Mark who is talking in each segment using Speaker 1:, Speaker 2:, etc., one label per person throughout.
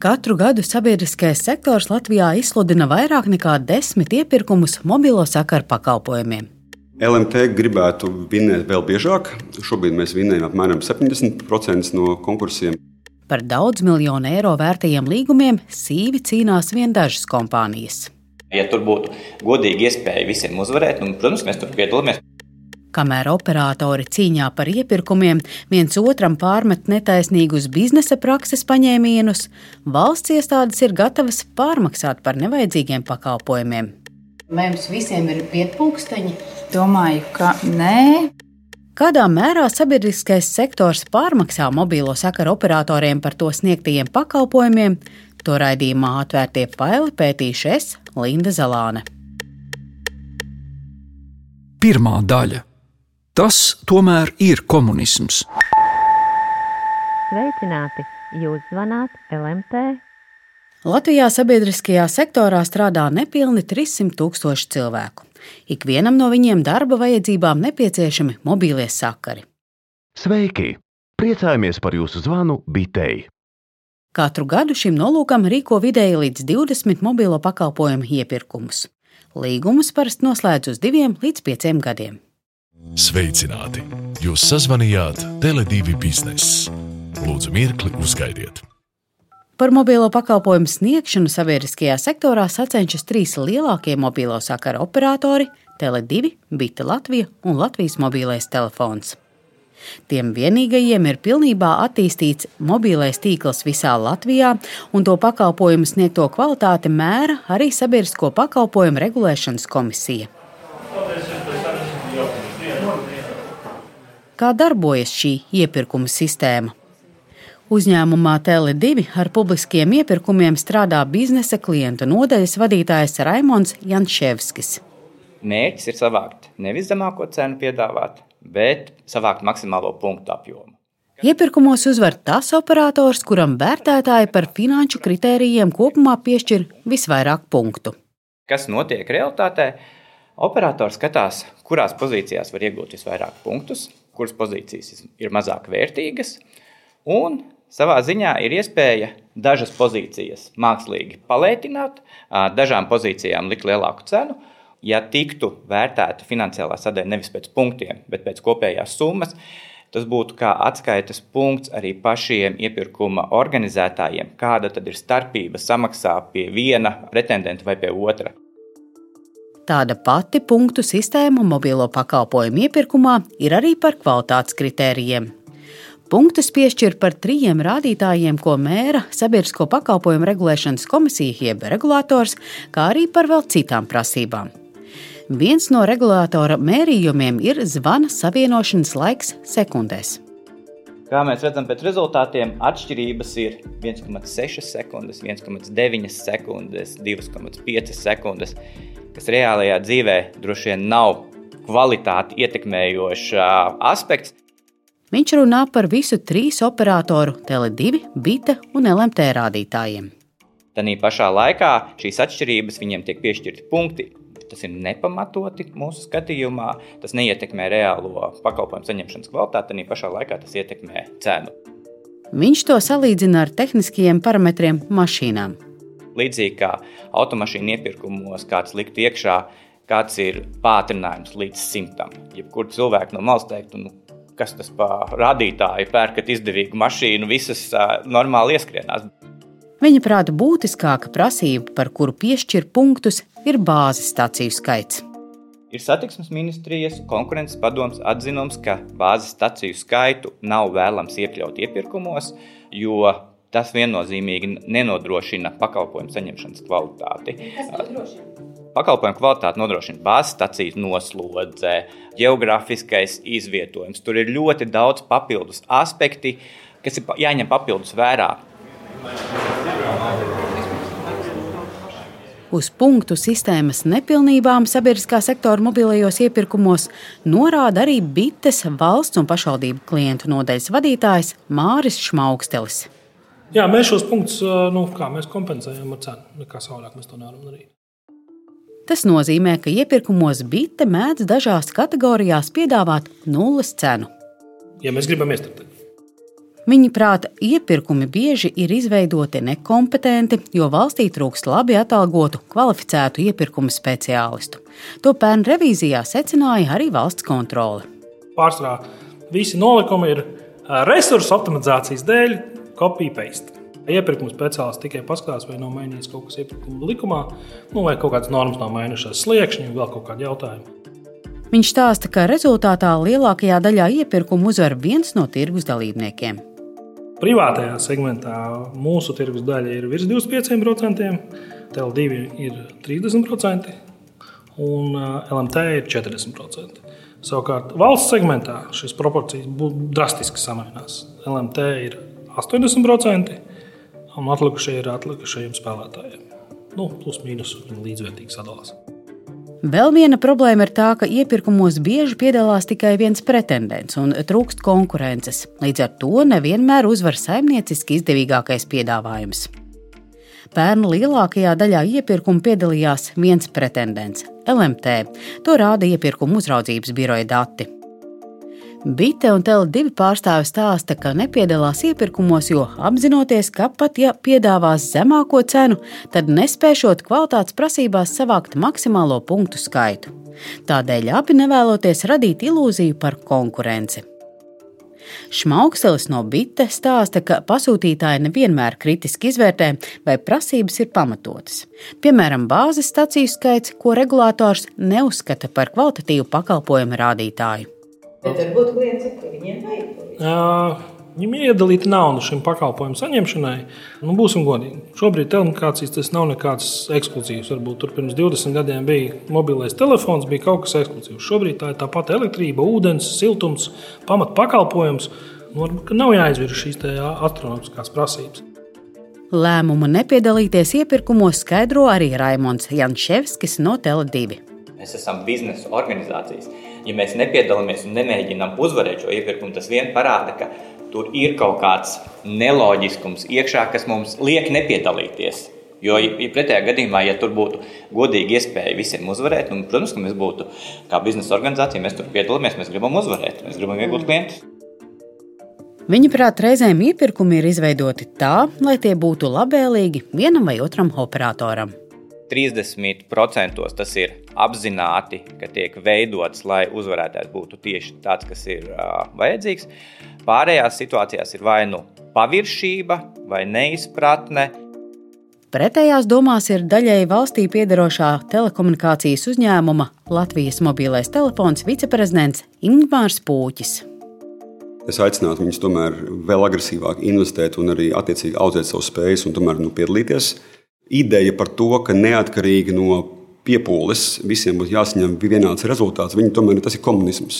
Speaker 1: Katru gadu sabiedriskais sektors Latvijā izsludina vairāk nekā 10 iepirkumus mobilo sakaru pakalpojumiem.
Speaker 2: LMT gribētu vinēt vēl biežāk. Šobrīd mēs vinējam apmēram 70% no konkursiem.
Speaker 1: Par daudz miljonu eiro vērtajiem līgumiem sīvi cīnās vien dažas kompānijas.
Speaker 3: Ja tur būtu godīga iespēja visiem uzvarēt, protams, mēs tur piedalāmies.
Speaker 1: Kamēr operatori cīņā par iepirkumiem viens otram pārmet netaisnīgus biznesa prakses paņēmienus, valsts iestādes ir gatavas pārmaksāt par nevajadzīgiem pakalpojumiem. Mums visiem ir pietpulksteņi?
Speaker 4: Domāju, ka nē.
Speaker 1: Kādā mērā sabiedriskais sektors pārmaksā mobilo sakaru operatoriem par to sniegtajiem pakalpojumiem, to raidījumā Atvērtie faili pētīšu es, Linda Zalāne.
Speaker 5: Pirmā daļa. Tas tomēr ir komunisms.
Speaker 6: Sveicināti! Jūs zvanāt LMT.
Speaker 1: Latvijā sabiedriskajā sektorā strādā nepilni 300 000 cilvēku. Ikvienam no viņiem darba vajadzībām nepieciešami mobīlie sakari.
Speaker 7: Sveiki! Priecājamies par jūsu zvanu Bitei.
Speaker 1: Katru gadu šim nolūkam rīko vidēji līdz 20 mobilo pakalpojumu iepirkumus. Līgumus parasti noslēdz uz 2 līdz 5 gadiem.
Speaker 8: Sveicināti! Jūs sazvanījāt Tele2 bizness. Lūdzu, mirkli uzgaidiet.
Speaker 1: Par mobilo pakalpojumu sniegšanu sabiedriskajā sektorā sacenšas 3 lielākie mobilo sakaru operatori – Tele2, Bita Latvija un Latvijas mobilais telefons. Tiem vienīgajiem ir pilnībā attīstīts mobilais tīkls visā Latvijā, un to pakalpojumu sniegto kvalitāti mēra arī Sabiedrisko pakalpojumu regulēšanas komisija. Kā darbojas šī iepirkuma sistēma? Uzņēmumā Tele2 ar publiskiem iepirkumiem strādā biznesa klientu nodaļas vadītājs Raimonds Janševskis.
Speaker 3: Mērķis ir savākt nevis zemāko cenu piedāvāt, bet savākt maksimālo punktu apjomu.
Speaker 1: Iepirkumos uzvar tas operators, kuram vērtētāji par finanšu kritērijiem kopumā piešķir visvairāk punktu.
Speaker 3: Kas notiek realitātē? Operators skatās, kurās pozīcijās var iegūt visvairāk punktus, kuras pozīcijas ir mazāk vērtīgas, un savā ziņā ir iespēja dažas pozīcijas mākslīgi palētināt, dažām pozīcijām likt lielāku cenu. Ja tiktu vērtēta finansiālā sadaļa nevis pēc punktiem, bet pēc kopējās summas, tas būtu kā atskaites punkts arī pašiem iepirkuma organizētājiem, kāda tad ir starpība samaksā pie viena pretendenta vai pie otra.
Speaker 1: Tāda pati punktu sistēma mobilo pakalpojumu iepirkumā ir arī par kvalitātes kritērijiem. Punktus piešķir par 3 rādītājiem, ko mēra Sabiedrisko pakalpojumu regulēšanas komisija jeb regulators, kā arī par vēl citām prasībām. Viens no regulātora mērījumiem ir zvana savienošanas laiks sekundēs.
Speaker 3: Kā mēs redzam pēc rezultātiem, atšķirības ir 1,6 sekundes, 1,9 sekundes, 2,5 sekundes, kas reālajā dzīvē droši vien nav kvalitāti ietekmējošs aspekts.
Speaker 1: Viņš runā par visu 3 operatoru Tele2, Bita un LMT rādītājiem.
Speaker 3: Tanī pašā laikā šīs atšķirības viņiem tiek piešķirti punkti. Tas ir nepamatoti mūsu skatījumā. Tas neietekmē reālo pakalpojumu saņemšanas kvalitāti, tanī pašā laikā tas ietekmē cenu.
Speaker 1: Viņš to salīdzina ar tehniskajiem parametriem mašīnām.
Speaker 3: Līdzīgi kā automašīnu iepirkumos kāds likt iekšā, kāds ir pātrinājums līdz 100. Jebkur cilvēki no malas teiktu, kas tas pa rādītāju pērkat izdevīgu mašīnu, visas normāli ieskrienās.
Speaker 1: Viņa prāta būtiskāka prasība, par kuru piešķir punktus, ir bāzes staciju skaits.
Speaker 3: Ir satiksmes ministrijas konkurences padomes atzinums, ka bāzes staciju skaitu nav vēlams iekļaut iepirkumos, jo tas viennozīmīgi nenodrošina pakalpojumu saņemšanas kvalitāti. Pakalpojumu kvalitāti nodrošina bāzes stacijas noslodze, geogrāfiskais izvietojums. Tur ir ļoti daudz papildus aspekti, kas ir jāņem papildus vērā.
Speaker 1: Uz punktu sistēmas nepilnībām sabiedriskā sektora mobilajos iepirkumos norāda arī Bites valsts un pašvaldību klientu nodaļas vadītājs Māris Šmaukstelis.
Speaker 9: Jā, mēs šos punktus mēs kompensējam ar cenu. Nekā savādāk mēs to nevaram darīt.
Speaker 1: Tas nozīmē, ka iepirkumos Bite mēdz dažās kategorijās piedāvāt nulles cenu.
Speaker 9: Ja mēs gribam iestrādāt.
Speaker 1: Viņa prāta iepirkumi bieži ir izveidoti nekompetenti, jo valstī trūkst labi atalgotu, kvalificētu iepirkumu speciālistu. To pērn revīzijā secināja arī valsts kontrole.
Speaker 9: Pārsvarā visi nolikumi ir resursu optimizācijas dēļ copy-paste. Iepirkuma speciālists tikai paskatās, vai nav mainījies kaut kas iepirkuma likumā, vai kaut kādas normas nav mainījušās, sliekšņi, vēl kaut kādi jautājumi.
Speaker 1: Viņš stāsta, ka rezultātā lielākajā daļā iepirkumu uzvar viens no tirgus dalībniekiem.
Speaker 9: Privātajā segmentā mūsu tirgus daļa ir virs 25%, TL2 ir 30% un LMT ir 40%. Savukārt valsts segmentā šīs proporcijas drastiski samainās. LMT ir 80% un atlikušie ir atlikušajiem spēlētājiem. Plus mīnus līdzvērtīgi sadalās.
Speaker 1: Vēl viena problēma ir tā, ka iepirkumos bieži piedalās tikai viens pretendents un trūkst konkurences. Līdz ar to nevienmēr uzvar saimnieciski izdevīgākais piedāvājums. Pērn lielākajā daļā iepirkumu piedalījās viens pretendents – LMT. To rāda iepirkumu uzraudzības biroja dati. Bite un TL2 pārstāvi stāsta, ka nepiedalās iepirkumos, jo apzinoties, ka pat ja piedāvās zemāko cenu, tad nespēšot kvalitātes prasībās savākt maksimālo punktu skaitu. Tādēļ abi nevēloties radīt ilūziju par konkurenci. Šmaukselis no Bite stāsta, ka pasūtītāji nevienmēr kritiski izvērtē, vai prasības ir pamatotas. Piemēram, bāzes staciju skaits, ko regulators neuzskata par kvalitatīvu pakalpojumu rādītāju.
Speaker 10: Bet varbūt klients saka, ka viņiem vajag to visu.
Speaker 9: Viņam iedalīta nauda šim pakalpojumu saņemšanai. Būsim godīgi. Šobrīd telekomunikācijas tas nav nekāds ekskluzīvs. Varbūt tur pirms 20 gadiem bija mobilais telefons, bija kaut kas ekskluzīvs. Šobrīd tā ir tāpat elektrība, ūdens, siltums, pamat pakalpojums. Varbūt nav jāizvirza šīs astronomiskās prasības.
Speaker 1: Lēmumu nepiedalīties iepirkumos skaidro arī Raimonds Janševskis no Tele2.
Speaker 3: Mēs esam biznesa organizācijas. Ja mēs nepiedalāmies un nemēģinām uzvarēt šo iepirkumu, tas vien parāda, ka tur ir kaut kāds neloģiskums iekšā, kas mums liek nepiedalīties. Jo pretējā gadījumā, ja tur būtu godīgi iespēja visiem uzvarēt, un, protams, ka mēs būtu kā biznesa organizācija, mēs tur piedalāmies, mēs gribam uzvarēt, mēs gribam iegūt klientus.
Speaker 1: Viņa prāt, reizēm iepirkumi ir izveidoti tā, lai tie būtu labvēlīgi vienam vai otram operatoram.
Speaker 3: 30% tas ir apzināti, ka tiek veidots, lai uzvarētājs būtu tieši tāds, kas ir vajadzīgs. Pārējās situācijās ir vai paviršība vai neizpratne.
Speaker 1: Pretējās domās ir daļēji valstī piederošā telekomunikācijas uzņēmuma Latvijas mobilais telefons viceprezidents Ingmārs Pūķis.
Speaker 2: Es aicinātu viņus tomēr vēl agresīvāk investēt un arī attiecīgi audzēt savus spējas un tomēr piedalīties. Ideja par to, ka neatkarīgi no piepūles visiem būs jāsaņem vienāds rezultāts, tomēr tas ir komunisms.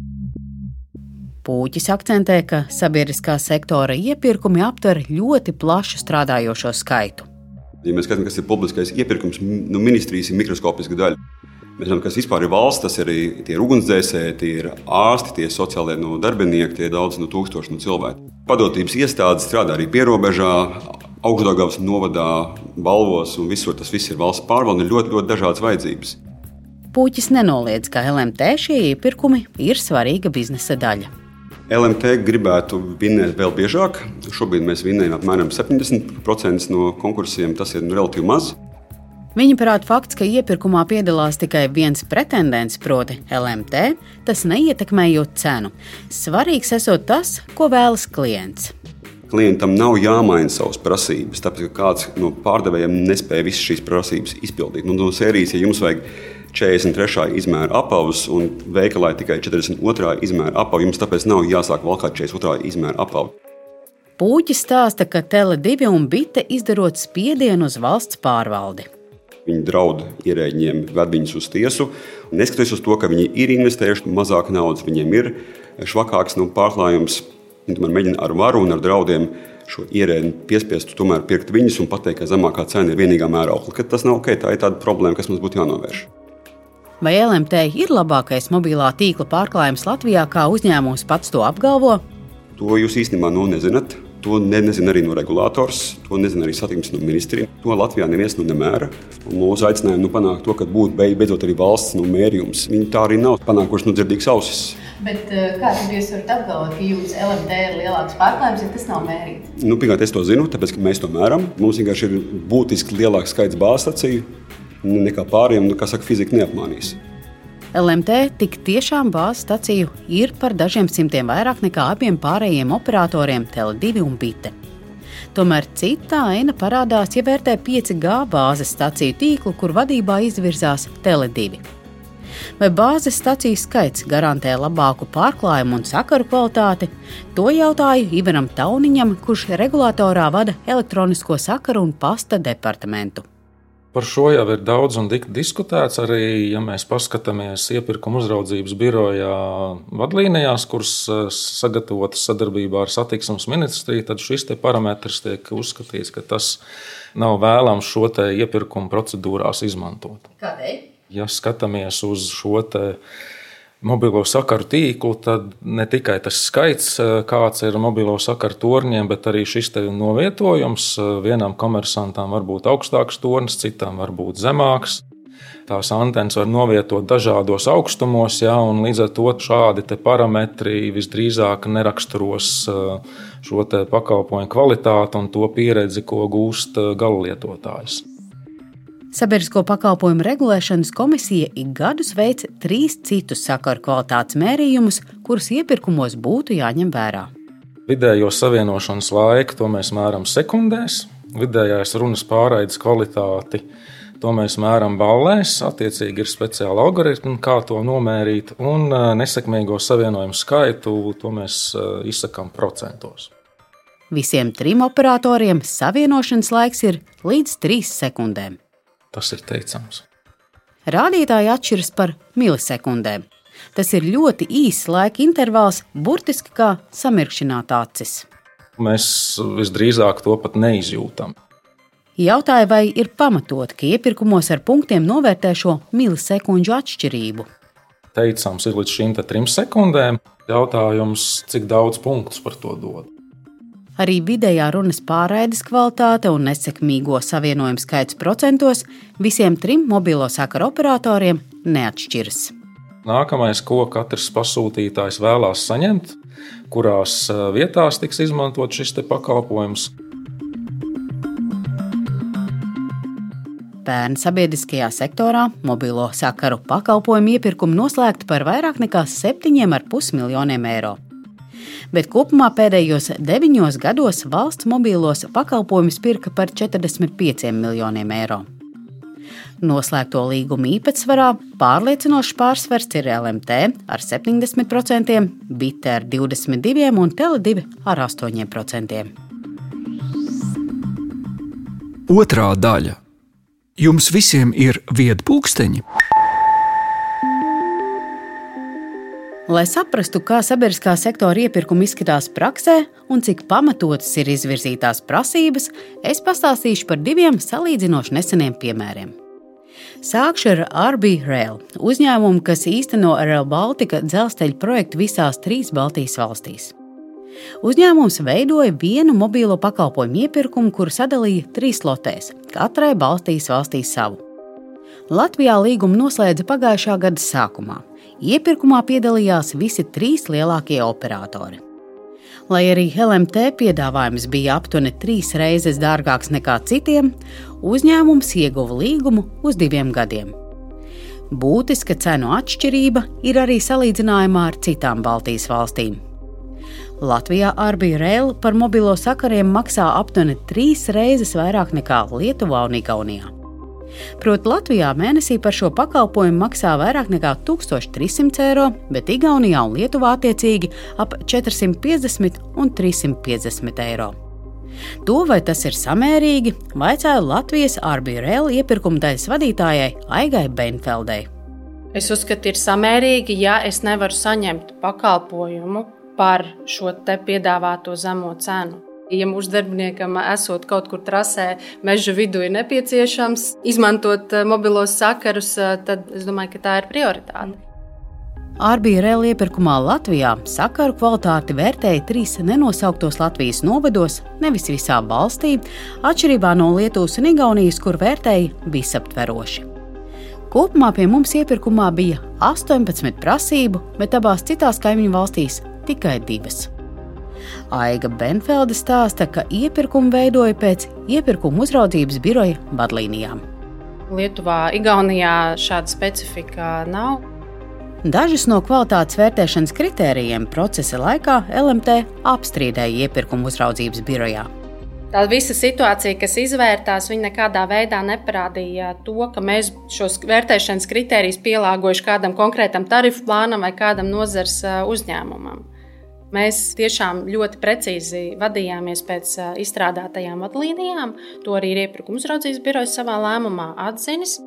Speaker 1: Pūķis akcentē, ka sabiedriskā sektora iepirkumi aptver ļoti plašu strādājošo skaitu.
Speaker 2: Ja mēs skatāmies, kas ir publiskais iepirkums, ministrijas ir mikroskopiska daļa. Mēs zinām, kas vispār ir valsts, tas ir tie ugunsdzēsēji, tie ir ārsti, tie sociālie darbinieki, tie ir daudz tūkstoši cilvēku. Padotības iestādes strādā arī pierobežā, Augšdaugavas novadā, Balvos un visur tas viss ir valsts pārvalde, ļoti, ļoti dažādas vajadzības.
Speaker 1: Pūķis nenoliedz, ka LMT šie iepirkumi ir svarīga biznesa daļa.
Speaker 2: LMT gribētu vinēt vēl biežāk. Šobrīd mēs vinējam apmēram 70% no konkursiem, tas ir relatīvi maz.
Speaker 1: Viņa prāt fakts, ka iepirkumā piedalās tikai viens pretendents, proti LMT, tas neietekmējot cenu. Svarīgs esot tas, ko vēlas klients.
Speaker 2: Klientam nav jāmaina savas prasības, tāpēc, ka kāds no pārdevējiem nespēja visas šīs prasības izpildīt. No sērijas, ja jums vajag 43. izmēra apavus un veikalā tikai 42. izmēra apavu, jums tāpēc nav jāsāk valkāt 42. izmēra apavu.
Speaker 1: Pūķis stāsta, ka Tele2 un Bite izdarot spiedienu uz valsts pārvaldi.
Speaker 2: Viņi draud ierēģiem, ved viņus uz tiesu. Neskatoties uz to, ka viņi ir investējuši mazāk naudas, viņiem ir švakāks pārklājums. Viņi tomēr mēģina ar varu un ar draudiem šo ierēdni piespiest tomēr pirkt viņus un pateikt, ka zemākā cena ir vienīgā mēraukla. Kad tas nav ok, tā ir tāda problēma, kas mums būtu jānovērš.
Speaker 1: Vai LMT ir labākais mobilā tīkla pārklājums Latvijā, kā uzņēmums pats to apgalvo?
Speaker 2: To jūs īstenībā nezināt. To nezina arī regulators, to nezina arī satiksmes ministrija. To Latvijā neviens nemēra. Mūsu aicinājumi panākt to, ka būtu beidzot arī valsts mērījums. Viņi tā arī nav panākuši dzirdīgas ausis.
Speaker 10: Bet kā tad jūs varat apgalvot, ka jūsu LMT ir lielāks pārklājums, ja tas nav mērīts?
Speaker 2: Pirmkārt, es to zinu, tāpēc, ka mēs to mēram. Mums vienkārši ir būtiski lielāks skaits bāzes staciju nekā pārējiem, fizika neapmānīs.
Speaker 1: LMT tik tiešām bāzes staciju ir par dažiem simtiem vairāk nekā abiem pārējiem operatoriem Tele2 un Bite. Tomēr cita aina parādās, ja vērtē 5G bāzes staciju tīklu, kur vadībā izvirzās Tele2. Vai bāzes staciju skaits garantē labāku pārklājumu un sakaru kvalitāti? To jautāju Ivaram Tauniņam, kurš regulatorā vada elektronisko sakaru un pasta departamentu.
Speaker 11: Par šo jau ir daudz un diskutēts. Arī, ja mēs paskatāmies iepirkuma uzraudzības birojā vadlīnijās, kuras sagatavotas sadarbībā ar satiksmes ministriju, tad šis parametrs tiek uzskatīts, ka tas nav vēlams šo iepirkuma procedūrās izmantot.
Speaker 10: Kādēļ?
Speaker 11: Ja skatāmies uz šo mobilo sakaru tīklu, tad ne tikai tas skaits, kāds ir mobilo sakaru torņiem, bet arī šis novietojums. Vienam komersantam var būt augstāks tornis, citam var būt zemāks. Tās antenas var novietot dažādos augstumos, un līdz ar to šādi parametri visdrīzāk neraksturos šo pakalpojumu kvalitāti un to pieredzi, ko gūst galalietotājs.
Speaker 1: Sabiedrisko pakalpojumu regulēšanas komisija ik gadus veic 3 citus sakaru kvalitātes mērījumus, kurus iepirkumos būtu jāņem vērā.
Speaker 11: Vidējo savienošanas laiku to mēs mēram sekundēs, vidējais runas pārraides kvalitāti to mēs mēram ballēs, attiecīgi ir speciāli algoritmi, kā to nomērīt, un nesekmīgo savienojumu skaitu to mēs izsakām procentos.
Speaker 1: Visiem 3 operatoriem savienošanas laiks ir līdz 3 sekundēm.
Speaker 11: Tas ir teicams.
Speaker 1: Rādītāji atšķiras par milisekundēm. Tas ir ļoti īss laika intervāls, burtiski kā samirkšināt acis.
Speaker 11: Mēs visdrīzāk to pat neizjūtam.
Speaker 1: Jautāja, vai ir pamatot, ka iepirkumos ar punktiem novērtē šo milisekundžu atšķirību.
Speaker 11: Teicams ir līdz šīm 3 sekundēm. Jautājums, cik daudz punktus par to dod.
Speaker 1: Arī vidējā runas pārraides kvalitāte un nesekmīgo savienojumu skaits procentos visiem 3 mobilo sakaru operatoriem neatšķiras.
Speaker 11: Nākamais, ko katrs pasūtītājs vēlās saņemt, kurās vietās tiks izmantot šis pakalpojums.
Speaker 1: Pērn sabiedriskajā sektorā mobilo sakaru pakalpojumu iepirkumu noslēgti par vairāk nekā 7,5 miljoniem eiro. Bet kopumā pēdējos 9 gados valsts mobilos pakalpojumus pirka par 45 miljoniem eiro. Noslēgto līgumu īpatsvarā pārliecinošs pārsvars ir LMT ar 70%, Bite ar 22% un Tele2 ar 8%.
Speaker 5: Otrā daļa. Jums visiem ir viedpulksteņi?
Speaker 1: Lai saprastu, kā sabiedriskā sektora iepirkumi izskatās praksē un cik pamatotas ir izvirzītās prasības, es pastāstīšu par 2 salīdzinoši neseniem piemēriem. Sākšu ar RB Rail, uzņēmumu, kas īsteno Rail Baltica dzelzceļa projektu visās 3 Baltijas valstīs. Uzņēmums veidoja vienu mobilo pakalpojumu iepirkumu, kuru sadalīja 3 lotēs, katrai Baltijas valstī savu. Latvijā līgumu noslēdza pagājušā gada sākumā. Iepirkumā piedalījās visi 3 lielākie operatori. Lai arī LMT piedāvājums bija aptuveni 3 reizes dārgāks nekā citiem, uzņēmums ieguva līgumu uz 2 gadiem. Būtiska cenu atšķirība ir arī salīdzinājumā ar citām Baltijas valstīm. Latvijā RB Rail par mobilo sakariem maksā aptuveni 3 reizes vairāk nekā Lietuvā un Igaunijā. Proti Latvijā mēnesī par šo pakalpojumu maksā vairāk nekā 1300 eiro, bet Igaunijā un Lietuvā attiecīgi ap 450 un 350 eiro. To, vai tas ir samērīgi, vaicāju Latvijas RB Rail iepirkuma daļas vadītājai Aigai Beinfeldei.
Speaker 12: Es uzskatu, ir samērīgi, ja es nevaru saņemt pakalpojumu par šo te piedāvāto zemo cenu. Ja mūsu darbiniekam esot kaut kur trasē, meža vidū ir nepieciešams izmantot mobilos sakarus, tad es domāju, ka tā ir prioritāte.
Speaker 1: RB Rail iepirkumā Latvijā sakaru kvalitāti vērtēja 3 nenosauktos Latvijas novados, nevis visā valstī, atšķirībā no Lietuvas un Igaunijas, kur vērtēja visaptveroši. Kopumā pie mums iepirkumā bija 18 prasību, bet abās citās kaimiņu valstīs tikai 2. Aiga Benfelde stāsta, ka iepirkumu veidoja pēc iepirkuma uzraudzības biroja vadlīnijām.
Speaker 12: Lietuvā, Igaunijā šāda specifika nav.
Speaker 1: Dažus no kvalitātes vērtēšanas kritērijiem procesa laikā LMT apstrīdēja iepirkuma uzraudzības birojā.
Speaker 12: Tā visa situācija, kas izvērtās, viņa nekādā veidā neparādīja to, ka mēs šos vērtēšanas kritērijus pielāgojuši kādam konkrētam tarifu plānam vai kādam nozars uzņēmumam. Mēs tiešām ļoti precīzi vadījāmies pēc izstrādātajām vadlīnijām. To arī iepirkuma uzraudzības birojas savā lēmumā atzinis.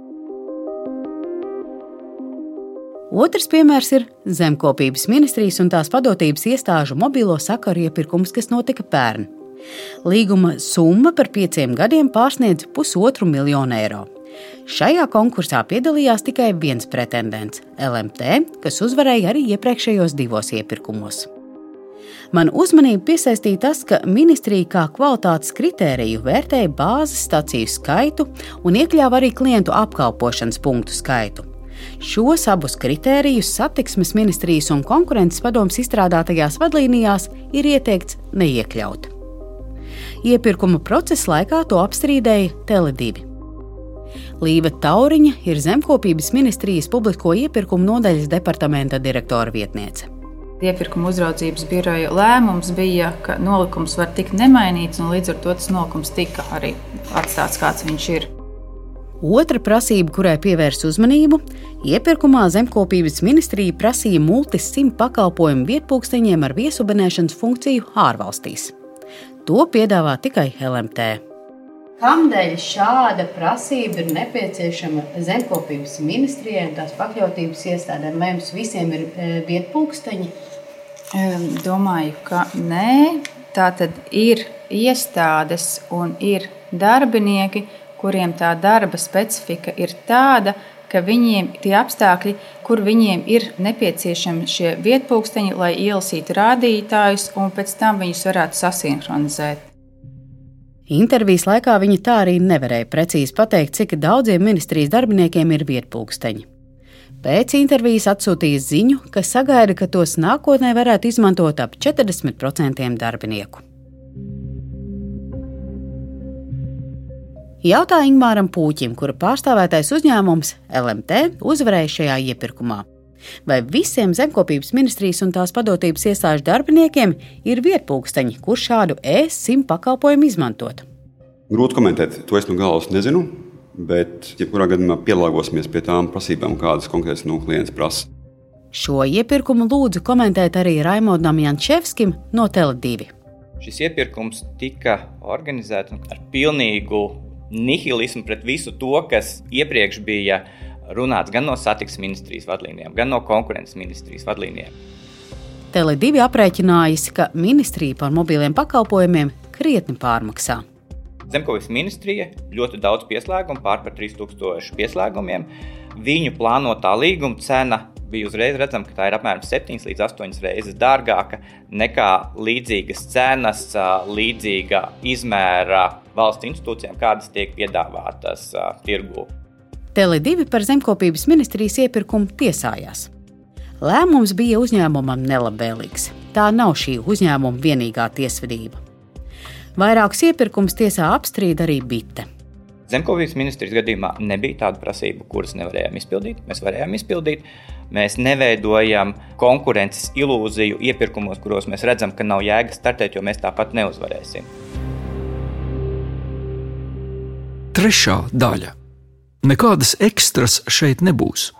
Speaker 1: Otrs piemērs ir Zemkopības ministrijas un tās padotības iestāžu mobilo sakaru iepirkums, kas notika pērn. Līguma summa par 5 gadiem pārsniedz 1,5 miljonu eiro. Šajā konkursā piedalījās tikai viens pretendents – LMT, kas uzvarēja arī iepriekšējos 2 iepirkumos. Man uzmanību piesaistīja tas, ka ministrija kā kvalitātes kritēriju vērtēja bāzes staciju skaitu un iekļāva arī klientu apkalpošanas punktu skaitu. Šos abus kritērijus Satiksmes ministrijas un konkurences padomes izstrādātajās vadlīnijās ir ieteikts neiekļaut. Iepirkuma procesa laikā to apstrīdēja Tele2. Līva Tauriņa ir Zemkopības ministrijas publisko iepirkumu nodaļas departamenta direktora vietniece.
Speaker 4: Iepirkuma uzraudzības biroja lēmums bija, ka nolikums var tikt nemainīts, un līdz ar to tas nolikums tika arī atstāts, kāds viņš ir.
Speaker 1: Otra prasība, kurai pievērst uzmanību, iepirkumā Zemkopības ministrija prasīja multis 100 pakalpojumu vietpulksteņiem ar viesubenēšanas funkciju ārvalstīs. To piedāvā tikai LMT.
Speaker 10: Kādēļ šāda prasība ir nepieciešama Zemkopības ministrijai un tās pakļautības iestādēm? Vai jums visiem ir vietpulksteņi?
Speaker 4: Domāju, ka nē. Tātad ir iestādes un ir darbinieki, kuriem tā darba specifika ir tāda, ka viņiem tie apstākļi, kur viņiem ir nepieciešami šie vietpulksteņi, lai ielasītu rādītājus un pēc tam viņus varētu sasinhronizēt.
Speaker 1: Intervijas laikā viņa tā arī nevarēja precīzi pateikt, cik daudziem ministrijas darbiniekiem ir vietpulksteņi. Pēc intervijas atsūtīja ziņu, ka sagaida, ka tos nākotnē varētu izmantot ap 40% darbinieku. Jautāja Ingmāram Pūķim, kura pārstāvētais uzņēmums LMT uzvarēja šajā iepirkumā. Vai visiem Zemkopības ministrijas un tās padotības iestāžu darbiniekiem ir vietpulksteņi, kur šādu E100 pakalpojumu izmantot?
Speaker 2: Grūti komentēt, to es no galvas nezinu, bet jebkurā gadījumā pielāgosimies pie tām prasībām, kādas konkrēts no klients prasa.
Speaker 1: Šo iepirkumu lūdzu komentēt arī Raimondam Jančevskim no Tele2.
Speaker 3: Šis iepirkums tika organizēts ar pilnīgu nihilismu pret visu to, kas iepriekš bija runāts gan no Satiksmes ministrijas vadlīnijām, gan no konkurences ministrijas vadlīnijām.
Speaker 1: Tele2 aprēķinājusi, ka ministrija par mobiliem pakalpojumiem krietni pārmaksā.
Speaker 3: Zemkopības ministrija ļoti daudz pieslēgumu, pār par 3000 pieslēgumiem. Viņu plānotā līguma cena bija uzreiz redzama, ka tā ir apmēram 7 līdz 8 reizes dārgāka nekā līdzīgas cenas, līdzīga izmēra valsts institūcijām, kādas tiek piedāvātas tirgū.
Speaker 1: Tele2 par Zemkopības ministrijas iepirkumu tiesājās. Lēmums bija uzņēmumam nelabvēlīgs. Tā nav šī uzņēmuma vienīgā tiesvedība. Vairākus iepirkumus tiesā apstrīd arī Bite.
Speaker 3: Zemkopības ministrijas gadījumā nebija tādu prasību, kuras nevarējām izpildīt. Mēs varējām izpildīt. Mēs neveidojam konkurences ilūziju iepirkumos, kuros mēs redzam, ka nav jēga startēt, jo mēs tāpat neuzvarēsim.
Speaker 5: Trešā daļa. Nekādas ekstras šeit nebūs.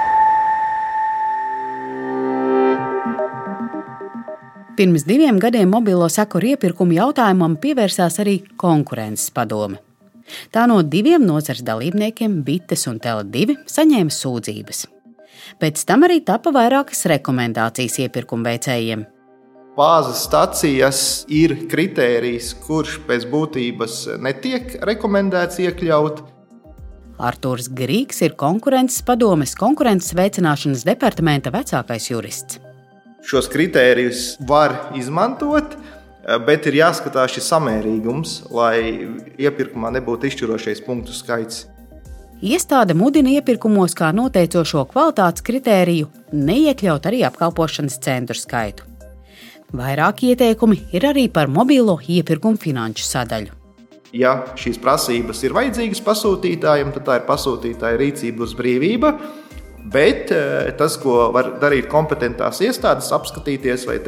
Speaker 1: Pirms 2 gadiem mobilo sakaru iepirkumu jautājumam pievērsās arī konkurences padome. Tā no 2 nozares dalībniekiem, Bites un Tele2, saņēma sūdzības. Pēc tam arī tapa vairākas rekomendācijas iepirkuma veicējiem.
Speaker 13: Bāzes stacijas ir kritērijs, kurš pēc būtības netiek rekomendēts iekļaut.
Speaker 1: Artūrs Grīgs ir konkurences padomes konkurences veicināšanas departamenta vecākais jurists.
Speaker 13: Šos kritērijus var izmantot, bet ir jāskatās šis samērīgums, lai iepirkumā nebūtu izšķirošais punktu skaits.
Speaker 1: Iestāde mudina iepirkumos kā noteicošo kvalitātes kritēriju neiekļaut arī apkalpošanas centru skaitu. Vairāki ieteikumi ir arī par mobilo iepirkumu finanšu sadaļu.
Speaker 13: Ja šīs prasības ir vajadzīgas pasūtītājiem, tad tā ir pasūtītāja rīcības brīvība. Bet tas, ko var darīt kompetentās iestādes, apskatīties, vai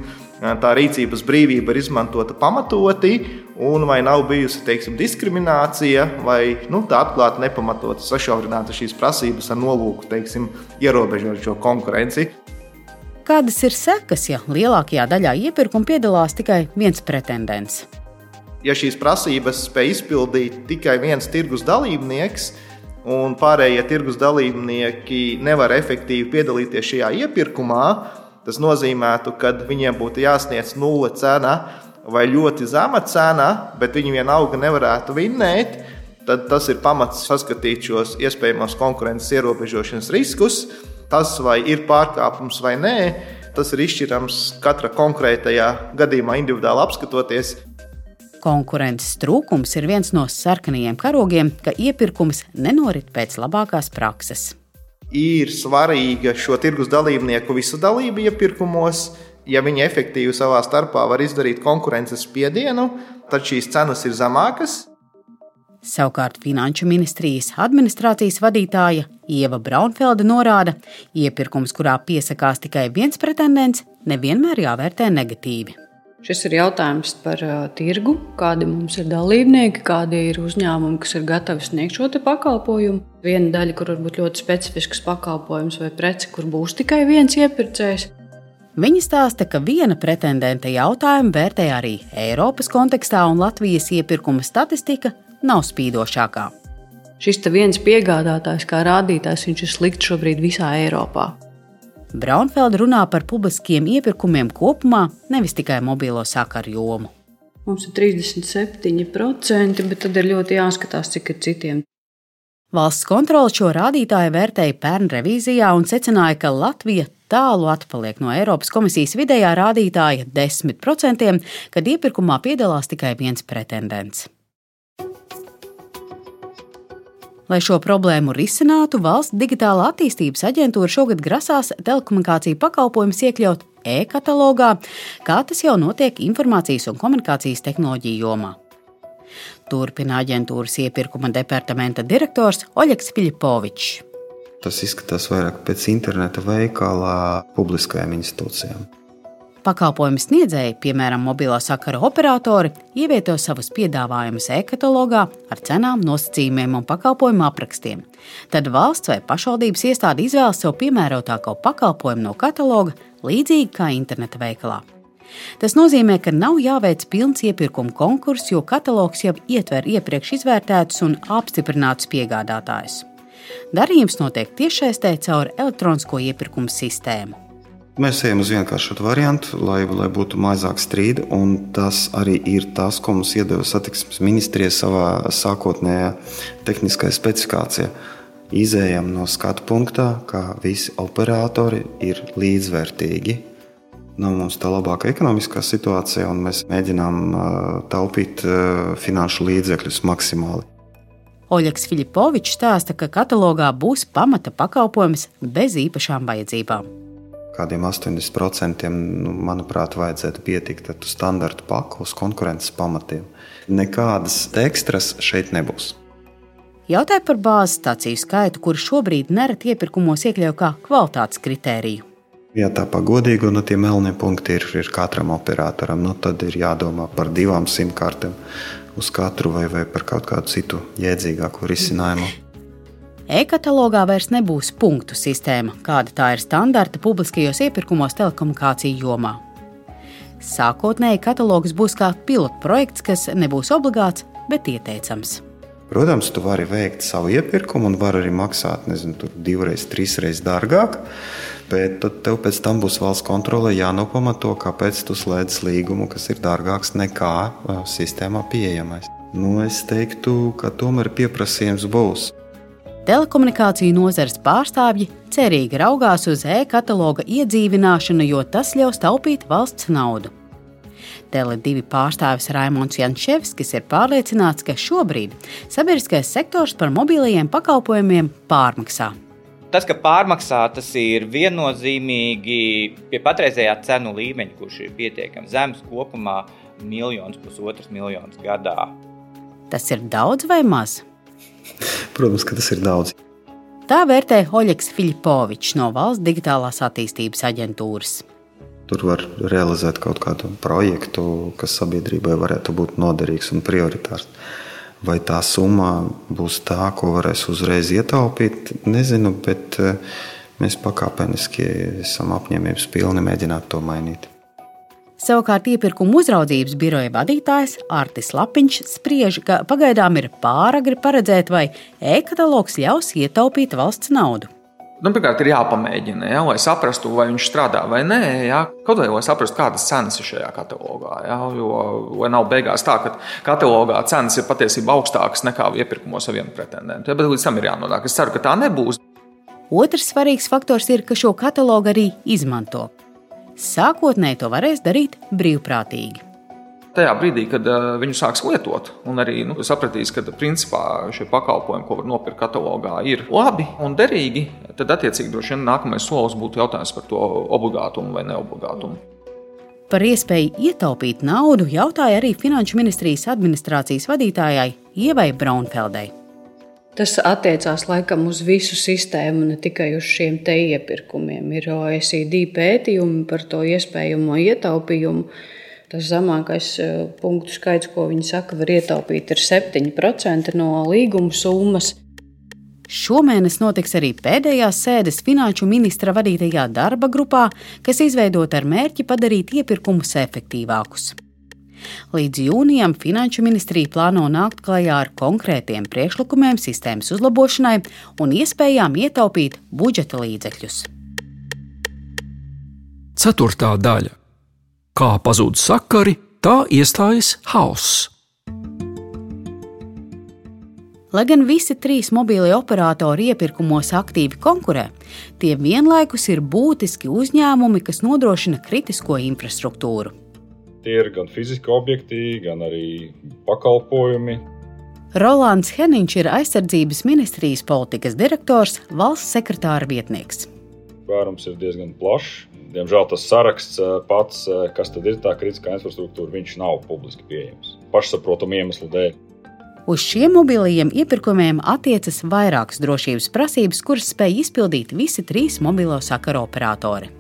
Speaker 13: tā rīcības brīvība ir izmantota pamatoti, un vai nav bijusi diskriminācija, vai tā atklāti nepamatota sašaurināta šīs prasības ar nolūku ierobežot šo konkurenci.
Speaker 1: Kādas ir sekas, ja lielākajā daļā iepirkumu piedalās tikai viens pretendents?
Speaker 13: Ja šīs prasības spēj izpildīt tikai viens tirgus dalībnieks, un pārējie tirgus dalībnieki nevar efektīvi piedalīties šajā iepirkumā, tas nozīmētu, ka viņiem būtu jāsniedz 0 cena vai ļoti zema cena, bet viņi vienalga nevarētu vinnēt, tad tas ir pamats saskatīt šos iespējamos konkurences ierobežošanas riskus. Tas, vai ir pārkāpums vai nē, tas ir izšķirams katra konkrētajā gadījumā individuāli apskatoties.
Speaker 1: Konkurences trūkums ir viens no sarkanajiem karogiem, ka iepirkums nenorit pēc labākās prakses.
Speaker 13: Ir svarīga šo tirgus dalībnieku visu dalību iepirkumos. Ja viņi efektīvi savā starpā var izdarīt konkurences spiedienu, tad šīs cenas ir zemākas.
Speaker 1: Savukārt Finanšu ministrijas administrācijas vadītāja Ieva Braunfelde norāda, iepirkums, kurā piesakās tikai viens pretendents, nevienmēr jāvērtē negatīvi.
Speaker 14: Šis ir jautājums par tirgu, kādi mums ir dalībnieki, kādi ir uzņēmumi, kas ir gatavi sniegt šo pakalpojumu. Viena daļa, kur var būt ļoti specifisks pakalpojums vai prece, kur būs tikai viens iepirkējs.
Speaker 1: Viņa stāsta, ka viena pretendenta jautājumu vērtē arī Eiropas kontekstā, un Latvijas iepirkuma statistika nav spīdošākā.
Speaker 14: Šis viens piegādātājs kā rādītājs, viņš ir slikts šobrīd visā Eiropā.
Speaker 1: Braunfelde runā par publiskiem iepirkumiem kopumā, nevis tikai mobilo sakaru jomu.
Speaker 14: Mums ir 37%, bet tad ir ļoti jāskatās, cik ir citiem.
Speaker 1: Valsts kontrole šo rādītāju vērtēja pērn revīzijā un secināja, ka Latvija tālu atpaliek no Eiropas komisijas vidējā rādītāja 10%, kad iepirkumā piedalās tikai viens pretendents. Lai šo problēmu risinātu, Valsts digitālā attīstības aģentūra šogad grasās telekomunikāciju pakalpojumus iekļaut e-katalogā, kā tas jau notiek informācijas un komunikācijas tehnoloģiju jomā. Turpina aģentūras iepirkuma departamenta direktors Oļegs Filipovičs.
Speaker 15: Tas izskatās vairāk pēc interneta veikala publiskajām institūcijām.
Speaker 1: Pakalpojumu sniedzēji, piemēram, mobilā sakara operatori, ievieto savus piedāvājumus e-katalogā ar cenām, nosacījumiem un pakalpojumu aprakstiem. Tad valsts vai pašvaldības iestāde izvēlas sev piemērotāko pakalpojumu no kataloga, līdzīgi kā interneta veikalā. Tas nozīmē, ka nav jāveic pilns iepirkuma konkurss, jo katalogs jau ietver iepriekš izvērtētus un apstiprinātus piegādātājus. Darījums notiek tiešsaistē caur elektronisko iepirkumu sistēmu.
Speaker 15: Mēs ejam uz vienkāršotu variantu, lai būtu mazāk strīdu, un tas arī ir tas, ko mums iedeva satiksmes ministrija savā sākotnējā tehniskajā specifikācijā. Izējam no skatu punktā, ka visi operatori ir līdzvērtīgi. Nav mums tā labāka ekonomiskā situācija, un mēs mēģinām taupīt finanšu līdzekļus maksimāli.
Speaker 1: Oļegs Filipovičs stāsta, ka katalogā būs pamata pakalpojums bez īpašām vajadzībām.
Speaker 15: Kādiem 80%, manuprāt, vajadzētu pietikt ar standartu paku uz konkurences pamatiem. Nekādas ekstras šeit nebūs.
Speaker 1: Jautāja par bāzes staciju skaitu, kur šobrīd nereti iepirkumos iekļauj kā kvalitātes kritēriju.
Speaker 15: Ja tā pagodīgi, un tie melnie punkti ir katram operatoram, tad ir jādomā par 2 simtkartēm uz katru vai par kaut kādu citu jēdzīgāku risinājumu.
Speaker 1: E-katalogā vairs nebūs punktu sistēma, kāda tā ir standarta publiskajos iepirkumos telekomunikāciju jomā. Sākotnēji katalogs būs kā pilotprojekts, kas nebūs obligāts, bet ieteicams.
Speaker 15: Protams, tu vari veikt savu iepirkumu un vari arī maksāt 2, 3 dārgāk, bet tad tev pēc tam būs valsts kontrole jānopamato, kāpēc tu slēdz līgumu, kas ir dārgāks nekā sistēmā pieejamais. Es teiktu, ka tomēr pieprasījums būs.
Speaker 1: Telekomunikāciju nozares pārstāvji cerīgi raugās uz e-kataloga iedzīvināšanu, jo tas ļaus taupīt valsts naudu. Tele2 pārstāvis Raimonds Jančevskis ir pārliecināts, ka šobrīd sabiedriskais sektors par mobilajiem pakalpojumiem pārmaksā.
Speaker 3: Tas, ka pārmaksā, tas ir viennozīmīgi pie patreizējā cenu līmeņa, kurš ir pietiekami zems, kopumā 1,5 miljonu gadā.
Speaker 1: Tas ir daudz vai maz?
Speaker 15: Protams, ka tas ir daudz.
Speaker 1: Tā vērtē Oļegs Filipovičs no Valsts digitālās attīstības aģentūras.
Speaker 15: Tur var realizēt kaut kādu projektu, kas sabiedrībai varētu būt noderīgs un prioritārs. Vai tā summa būs tā, ko varēs uzreiz ietaupīt, nezinu, bet mēs pakāpeniski esam apņēmības pilni mēģināt to mainīt.
Speaker 1: Savukārt iepirkumu uzraudzības biroja vadītājs Artis Lapiņš spriež, ka pagaidām ir pāragri paredzēt, vai e-katalogs ļaus ietaupīt valsts naudu.
Speaker 11: Pirmkārt, ir jāpamēģina, lai saprastu, vai viņš strādā vai nē. Kaut vai lai saprastu, kādas cenas ir šajā katalogā. Jo nav beigās tā, ka katalogā cenas ir patiesībā augstākas nekā iepirkumos ar vienu pretendentu. Bet līdz tam ir jānonāk. Es ceru, ka tā nebūs.
Speaker 1: Otrs svarīgs faktors ir, ka šo katalogu arī izmanto. Sākotnēji to varēs darīt brīvprātīgi.
Speaker 11: Tajā brīdī, kad viņu sāks lietot, un arī sapratīs, ka principā šie pakalpojumi, ko var nopirkt katalogā, ir labi un derīgi, tad attiecīgi droši vien nākamais solis būtu jautājums par to obligātumu vai neobligātumu.
Speaker 1: Par iespēju ietaupīt naudu jautāja arī Finanšu ministrijas administrācijas vadītājai Ievai Braunfeldei.
Speaker 14: Tas attiecās laikam uz visu sistēmu, ne tikai uz šiem te iepirkumiem. Ir OECD pētījumi par to iespējamo ietaupījumu. Tas zemākais punktu skaits, ko viņi saka, var ietaupīt, ir 7% no līguma summas.
Speaker 1: Šomēnes notiks arī pēdējās sēdes Finanšu ministra vadītajā darba grupā, kas izveidota ar mērķi padarīt iepirkumus efektīvākus. Līdz jūnijam Finanšu ministrija plāno nākt klajā ar konkrētiem priekšlikumiem sistēmas uzlabošanai un iespējām ietaupīt budžeta līdzekļus.
Speaker 5: 4. daļa. Kā pazūd sakari, tā iestājas hauss.
Speaker 1: Lai gan visi 3 mobilie operatori iepirkumos aktīvi konkurē, tie vienlaikus ir būtiski uzņēmumi, kas nodrošina kritisko infrastruktūru.
Speaker 16: Tie ir gan fiziski objekti, gan arī pakalpojumi.
Speaker 1: Rolands Heniņš ir aizsardzības ministrijas politikas direktors, valsts sekretāra vietnieks.
Speaker 16: Vērums ir diezgan plašs. Diemžēl tas saraksts pats, kas tad ir tā kritiskā infrastruktūra, viņš nav publiski pieejams. Pašsaprotamu iemeslu dēļ.
Speaker 1: Uz šiem mobilajiem iepirkumiem attiecas vairākas drošības prasības, kuras spēj izpildīt visi 3 mobilo sakaru operatori.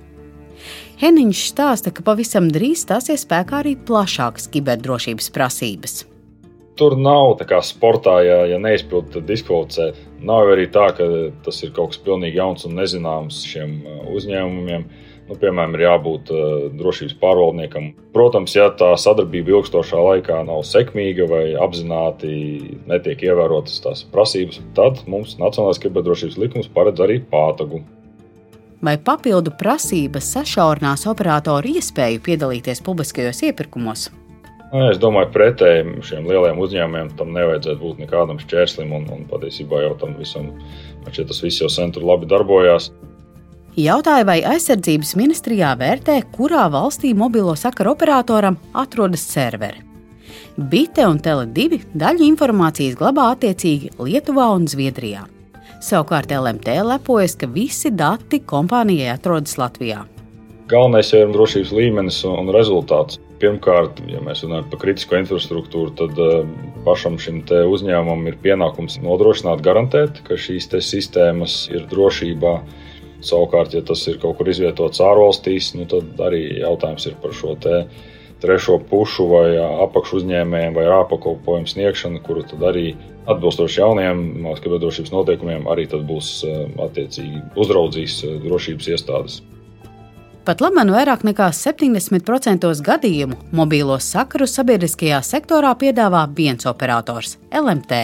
Speaker 1: Heniņš stāsta, ka pavisam drīz stāsies spēkā arī plašākas kiberdrošības prasības.
Speaker 16: Tur nav tā kā sportā, ja neizpild, tad diskvalificē. Nav arī tā, ka tas ir kaut kas pilnīgi jauns un nezināms šiem uzņēmumiem. Piemēram, ir jābūt drošības pārvaldniekam. Protams, ja tā sadarbība ilgstošā laikā nav sekmīga vai apzināti netiek ievērotas tās prasības, tad mums Nacionālais kiberdrošības likums paredz arī pātagu.
Speaker 1: Vai papildu prasības sašaurinās operatoru iespēju piedalīties publiskajos iepirkumos?
Speaker 16: Es domāju, pretēji šiem lielajiem uzņēmumiem tam nevajadzētu būt nekādam šķērslim, un patiesībā jau tam visam, tas viss jau sen tur labi darbojās.
Speaker 1: Jautāja, vai aizsardzības ministrijā vērtē, kurā valstī mobilo sakaru operatoram atrodas serveri. Bite un Tele2 daļu informācijas glabā attiecīgi Lietuvā un Zviedrijā. Savukārt LMT lepojas, ka visi dati kompānijai atrodas Latvijā.
Speaker 16: Galvenais jau ir drošības līmenis un rezultāts. Pirmkārt, ja mēs runājam par kritisko infrastruktūru, tad pašam šim te uzņēmumam ir pienākums nodrošināt, garantēt, ka šīs te sistēmas ir drošībā. Savukārt, ja tas ir kaut kur izvietots ārvalstīs, tad arī jautājums ir par šo te trešo pušu vai apakšu uzņēmējiem vai ārpakalpojumu sniegšanu, kuru tad arī atbilstoši jauniem kiberdrošības noteikumiem arī tad būs attiecīgi uzraudzīs drošības iestādes.
Speaker 1: Pat labāk vairāk nekā 70% gadījumu mobīlos sakarus sabiedriskajā sektorā piedāvā viens operators – LMT.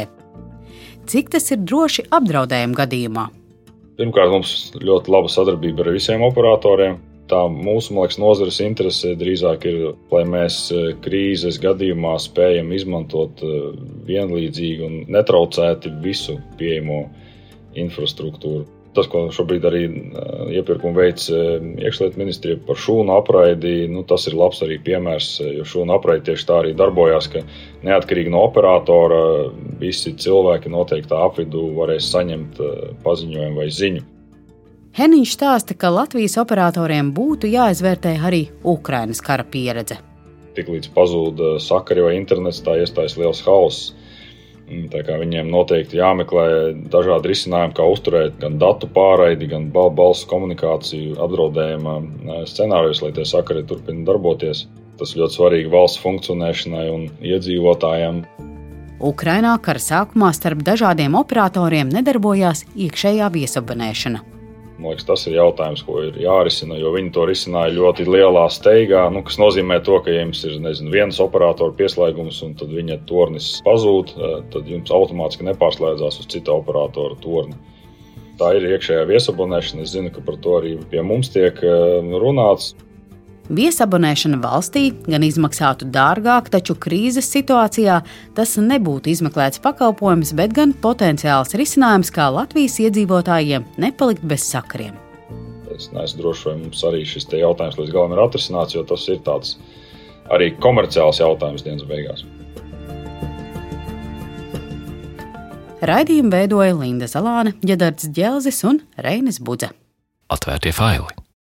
Speaker 1: Cik tas ir droši apdraudējumu gadījumā?
Speaker 16: Pirmkārt, mums ļoti laba sadarbība ar visiem operatoriem. Tā mūsu, nozares interese drīzāk ir, lai mēs krīzes gadījumā spējam izmantot vienlīdzīgi un netraucēti visu pieejamo infrastruktūru. Tas, ko šobrīd arī iepirkumu veids iekšlietu ministrija par šūnu apraidi, tas ir labs arī piemērs, jo šūnu apraidi tieši tā arī darbojās, ka neatkarīgi no operatora visi cilvēki noteiktā apvidū varēs saņemt paziņojumu vai ziņu.
Speaker 1: Heniņš stāsta, ka Latvijas operatoriem būtu jāizvērtē arī Ukrainas kara pieredze.
Speaker 16: Tiklīdz pazūd sakari vai internets, tā iestājas liels hauss. Tā kā viņiem noteikti jāmeklē dažādi risinājumi, kā uzturēt gan datu pārraidi, gan balsu komunikāciju apdraudējuma scenārijus, lai tie sakari turpina darboties. Tas ļoti svarīgi valsts funkcionēšanai un iedzīvotājiem.
Speaker 1: Ukrainā kara sākumā starp dažādiem operatoriem nedarbojās iekšējā viesabonēšana.
Speaker 16: Man liekas, tas ir jautājums, ko ir jārisina, jo viņi to risināja ļoti lielā steigā, kas nozīmē to, ka ja jums ir viens operatora pieslēgums un tad viņa tornis pazūd, tad jums automātiski nepārslēdzās uz cita operatora torni. Tā ir iekšējā viesabonēšana, es zinu, ka par to arī pie mums tiek runāts.
Speaker 1: Viesabonēšana valstī gan izmaksātu dārgāk, taču krīzes situācijā tas nebūtu izmeklēts pakalpojums, bet gan potenciāls risinājums, kā Latvijas iedzīvotājiem nepalikt bez sakariem.
Speaker 16: Es neesmu drošs, vai mums arī šis jautājums līdz galam ir atrisināts, jo tas ir tāds arī komerciāls jautājums dienas beigās.
Speaker 1: Raidījumu veidoja Linda Zalāne, Ģedards Ģelzis un Reinis Budze.
Speaker 5: Atvērtie faili.